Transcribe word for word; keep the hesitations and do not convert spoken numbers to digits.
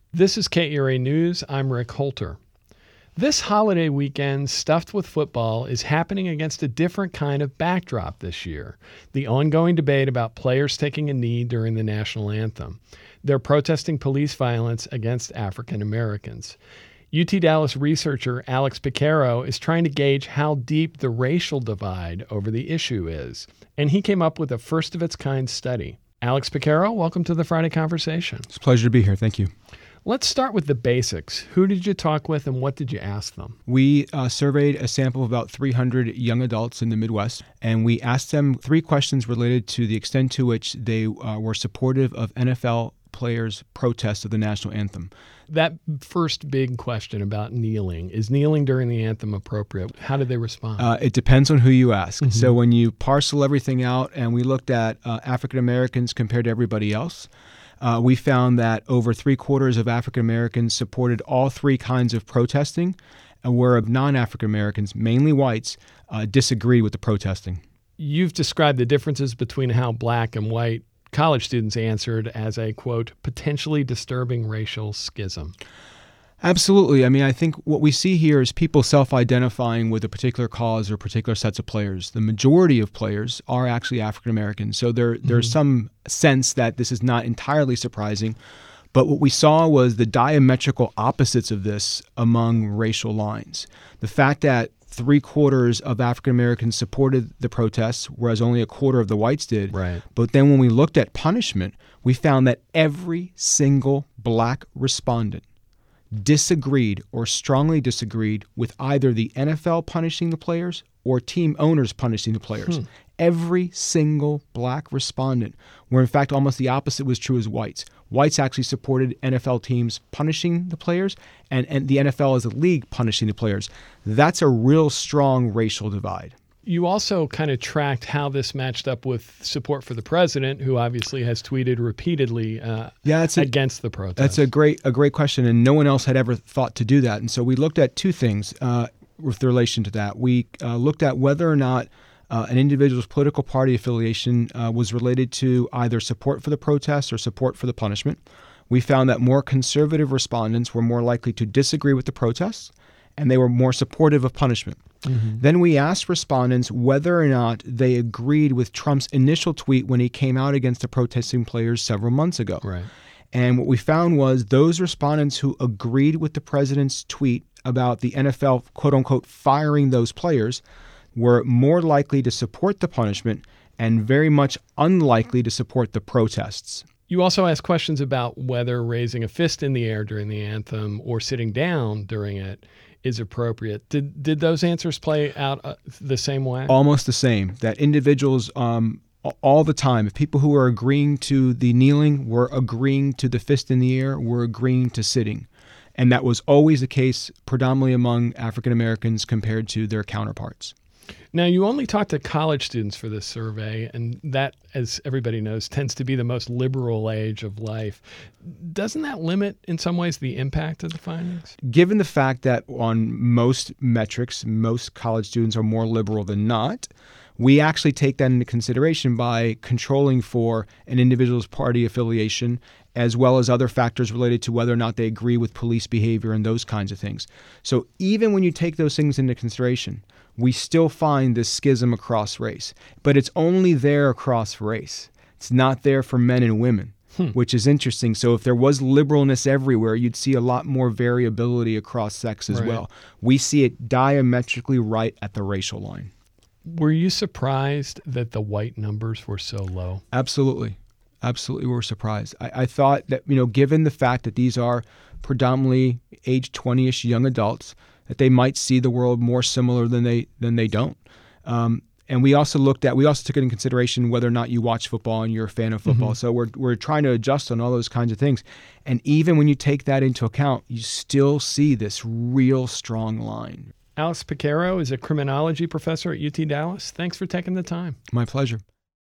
This is K E R A News. I'm Rick Holter. This holiday weekend, Stuffed with Football is happening against a different kind of backdrop this year. The ongoing debate about players taking a knee during the national anthem. They're protesting police violence against African Americans. U T Dallas researcher Alex Piquero is trying to gauge how deep the racial divide over the issue is. And he came up with a first-of-its-kind study. Alex Piquero, welcome to the Friday Conversation. It's a pleasure to be here. Thank you. Let's start with the basics. Who did you talk with and what did you ask them? We uh, surveyed a sample of about three hundred young adults in the Midwest, and we asked them three questions related to the extent to which they uh, were supportive of N F L players' protests of the national anthem. That first big question about kneeling, is kneeling during the anthem appropriate? How did they respond? Uh, it depends on who you ask. Mm-hmm. So when you parcel everything out and we looked at uh, African Americans compared to everybody else, uh, we found that over three quarters of African Americans supported all three kinds of protesting, and where non-African Americans, mainly whites, uh, disagreed with the protesting. You've described the differences between how black and white college students answered as a, quote, potentially disturbing racial schism. Absolutely. I mean, I think what we see here is people self-identifying with a particular cause or particular sets of players. The majority of players are actually African Americans. So there, mm-hmm. there's some sense that this is not entirely surprising. But what we saw was the diametrical opposites of this among racial lines. The fact that three quarters of African Americans supported the protests, whereas only a quarter of the whites did. Right. But then when we looked at punishment, we found that every single black respondent disagreed or strongly disagreed with either the N F L punishing the players or team owners punishing the players. Hmm. Every single black respondent, where in fact almost the opposite was true as whites. Whites actually supported N F L teams punishing the players and, and the N F L as a league punishing the players. That's a real strong racial divide. You also kind of tracked how this matched up with support for the president, who obviously has tweeted repeatedly uh, yeah, that's a, against the protest. That's a great a great question, and no one else had ever thought to do that. And so we looked at two things uh, with relation to that. We uh, looked at whether or not uh, an individual's political party affiliation uh, was related to either support for the protest or support for the punishment. We found that more conservative respondents were more likely to disagree with the protests, and they were more supportive of punishment. Mm-hmm. Then we asked respondents whether or not they agreed with Trump's initial tweet when he came out against the protesting players several months ago. Right. And what we found was those respondents who agreed with the president's tweet about the N F L, quote unquote, firing those players were more likely to support the punishment and very much unlikely to support the protests. You also asked questions about whether raising a fist in the air during the anthem or sitting down during it is appropriate. Did did those answers play out uh, the same way? Almost the same. That individuals um, all the time, if people who are agreeing to the kneeling were agreeing to the fist in the air, were agreeing to sitting. And that was always the case predominantly among African Americans compared to their counterparts. Now, you only talked to college students for this survey, and that, as everybody knows, tends to be the most liberal age of life. Doesn't that limit, in some ways, the impact of the findings? Given the fact that on most metrics, most college students are more liberal than not, we actually take that into consideration by controlling for an individual's party affiliation, as well as other factors related to whether or not they agree with police behavior and those kinds of things. So even when you take those things into consideration, we still find this schism across race. But it's only there across race. It's not there for men and women, hmm. which is interesting. So if there was liberalness everywhere, you'd see a lot more variability across sex as right. well. We see it diametrically right at the racial line. Were you surprised that the white numbers were so low? Absolutely. Absolutely, we were surprised. I, I thought that, you know, given the fact that these are predominantly age twenty-ish young adults, that they might see the world more similar than they than they don't. Um, and we also looked at, we also took into consideration whether or not you watch football and you're a fan of football. Mm-hmm. So we're we're trying to adjust on all those kinds of things. And even when you take that into account, you still see this real strong line. Alex Piquero is a criminology professor at U T Dallas. Thanks for taking the time. My pleasure.